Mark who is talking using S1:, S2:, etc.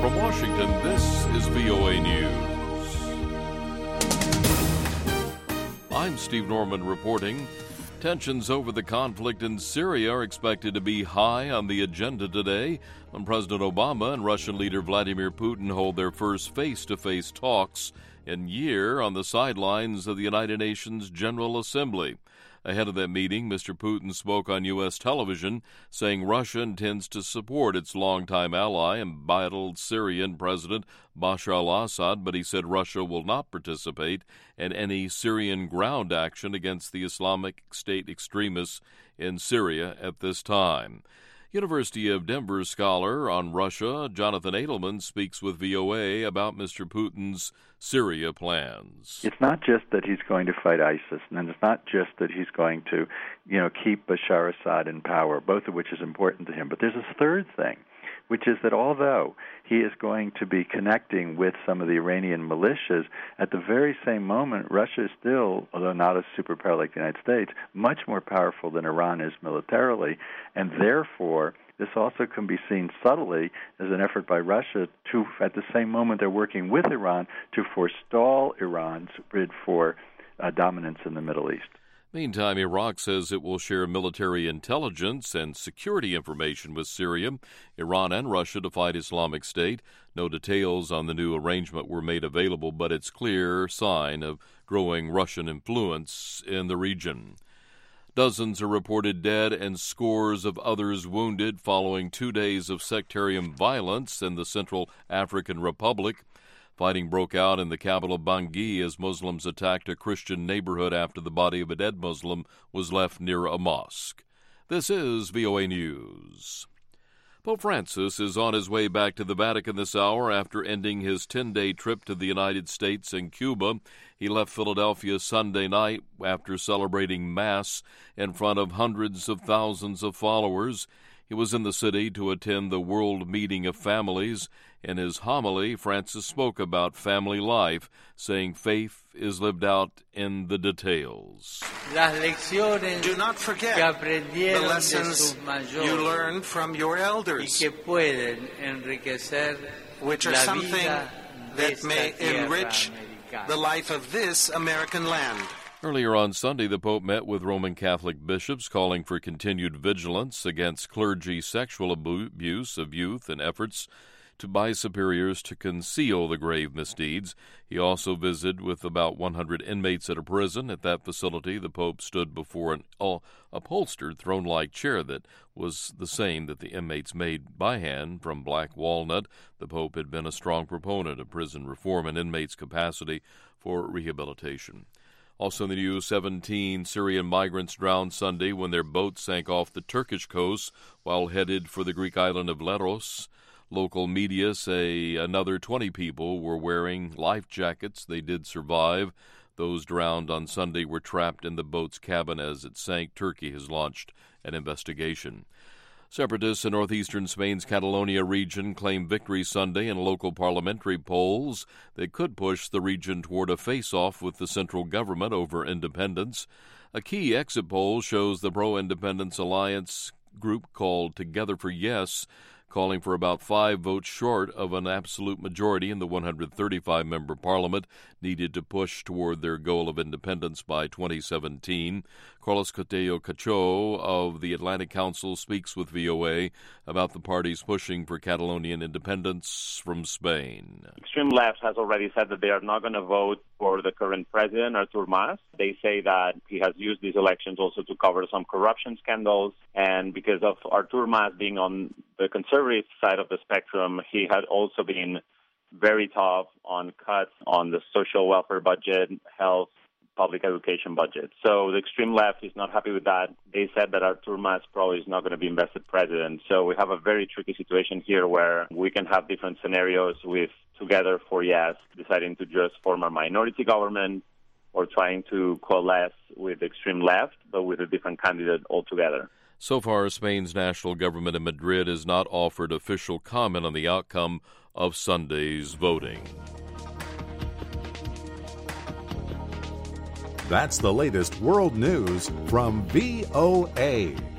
S1: From Washington, this is VOA News. I'm Steve Norman reporting. Tensions over the conflict in Syria are expected to be high on the agenda today when President Obama and Russian leader Vladimir Putin hold their first face-to-face talks in a year on the sidelines of the United Nations General Assembly. Ahead of that meeting, Mr. Putin spoke on U.S. television, saying Russia intends to support its longtime ally, embattled Syrian President Bashar al-Assad, but he said Russia will not participate in any Syrian ground action against the Islamic State extremists in Syria at this time. University of Denver scholar on Russia, Jonathan Edelman, speaks with VOA about Mr. Putin's Syria plans.
S2: It's not just that he's going to fight ISIS, and it's not just that he's going to, keep Bashar Assad in power, both of which is important to him. But there's a third thing, which is that although he is going to be connecting with some of the Iranian militias, at the very same moment, Russia is still, although not a superpower like the United States, much more powerful than Iran is militarily, and therefore this also can be seen subtly as an effort by Russia to, at the same moment they're working with Iran, to forestall Iran's bid for dominance in the Middle East.
S1: Meantime, Iraq says it will share military intelligence and security information with Syria, Iran, and Russia to fight Islamic State. No details on the new arrangement were made available, but it's a clear sign of growing Russian influence in the region. Dozens are reported dead and scores of others wounded following 2 days of sectarian violence in the Central African Republic. Fighting broke out in the capital Bangui as Muslims attacked a Christian neighborhood after the body of a dead Muslim was left near a mosque. This is VOA News. Pope Francis is on his way back to the Vatican this hour after ending his 10-day trip to the United States and Cuba. He left Philadelphia Sunday night after celebrating Mass in front of hundreds of thousands of followers. He was in the city to attend the World Meeting of Families. In his homily, Francis spoke about family life, saying faith is lived out in the details.
S3: Do not forget the lessons you learned from your elders, which are something that may enrich the life of this American land.
S1: Earlier on Sunday, the Pope met with Roman Catholic bishops calling for continued vigilance against clergy sexual abuse of youth and efforts by superiors to conceal the grave misdeeds. He also visited with about 100 inmates at a prison. At that facility, the Pope stood before an upholstered throne-like chair that was the same that the inmates made by hand from black walnut. The Pope had been a strong proponent of prison reform and inmates' capacity for rehabilitation. Also in the news, 17 Syrian migrants drowned Sunday when their boat sank off the Turkish coast while headed for the Greek island of Leros. Local media say another 20 people were wearing life jackets. They did survive. Those drowned on Sunday were trapped in the boat's cabin as it sank. Turkey has launched an investigation. Separatists in northeastern Spain's Catalonia region claimed victory Sunday in local parliamentary polls that could push the region toward a face-off with the central government over independence. A key exit poll shows the pro-independence alliance group called Together for Yes, calling for about 5 votes short of an absolute majority in the 135-member parliament needed to push toward their goal of independence by 2017. Carlos Cotello Cacho of the Atlantic Council speaks with VOA about the parties pushing for Catalonian independence from Spain.
S4: Extreme left has already said that they are not going to vote for the current president, Artur Mas. They say that he has used these elections also to cover some corruption scandals, and because of Artur Mas being on the conservative side of the spectrum, he had also been very tough on cuts on the social welfare budget, health, public education budget. So the extreme left is not happy with that. They said that Artur Mas probably is not going to be invested president. So we have a very tricky situation here where we can have different scenarios with Together for Yes deciding to just form a minority government or trying to coalesce with the extreme left, but with a different candidate altogether.
S1: So far, Spain's national government in Madrid has not offered official comment on the outcome of Sunday's voting.
S5: That's the latest world news from VOA.